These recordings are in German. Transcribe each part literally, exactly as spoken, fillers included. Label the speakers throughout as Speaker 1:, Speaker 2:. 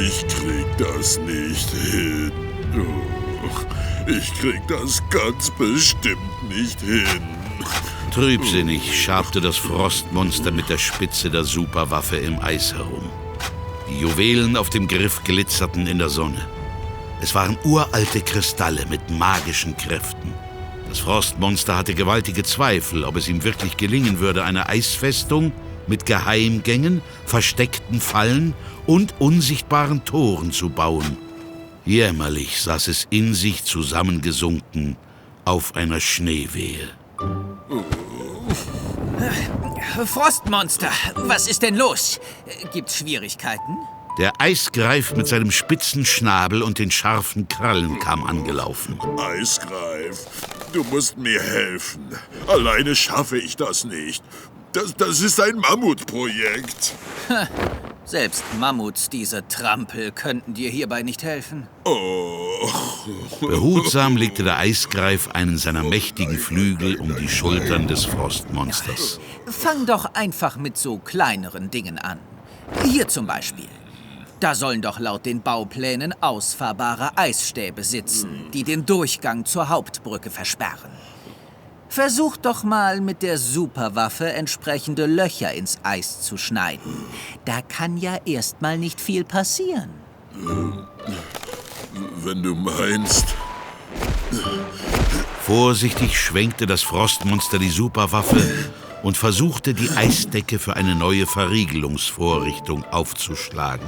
Speaker 1: Ich krieg das nicht hin. Oh, ich krieg das ganz bestimmt nicht hin.
Speaker 2: Trübsinnig schabte das Frostmonster mit der Spitze der Superwaffe im Eis herum. Die Juwelen auf dem Griff glitzerten in der Sonne. Es waren uralte Kristalle mit magischen Kräften. Das Frostmonster hatte gewaltige Zweifel, ob es ihm wirklich gelingen würde, eine Eisfestung mit Geheimgängen, versteckten Fallen und unsichtbaren Toren zu bauen. Jämmerlich saß es in sich zusammengesunken auf einer Schneewehe.
Speaker 3: Frostmonster, was ist denn los? Gibt's Schwierigkeiten?
Speaker 2: Der Eisgreif mit seinem spitzen Schnabel und den scharfen Krallen kam angelaufen.
Speaker 1: Eisgreif, du musst mir helfen. Alleine schaffe ich das nicht. Das, das ist ein Mammutprojekt.
Speaker 3: Selbst Mammuts, diese Trampel, könnten dir hierbei nicht helfen.
Speaker 1: Oh.
Speaker 2: Behutsam legte der Eisgreif einen seiner mächtigen Flügel um die Schultern des Frostmonsters.
Speaker 3: Fang doch einfach mit so kleineren Dingen an. Hier zum Beispiel. Da sollen doch laut den Bauplänen ausfahrbare Eisstäbe sitzen, die den Durchgang zur Hauptbrücke versperren. Versuch doch mal mit der Superwaffe entsprechende Löcher ins Eis zu schneiden. Da kann ja erstmal nicht viel passieren.
Speaker 1: Wenn du meinst.
Speaker 2: Vorsichtig schwenkte das Frostmonster die Superwaffe und versuchte, die Eisdecke für eine neue Verriegelungsvorrichtung aufzuschlagen.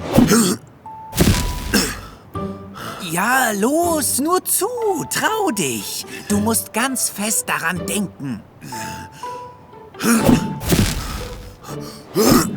Speaker 3: Ja, los, nur zu, trau dich. Du musst ganz fest daran denken.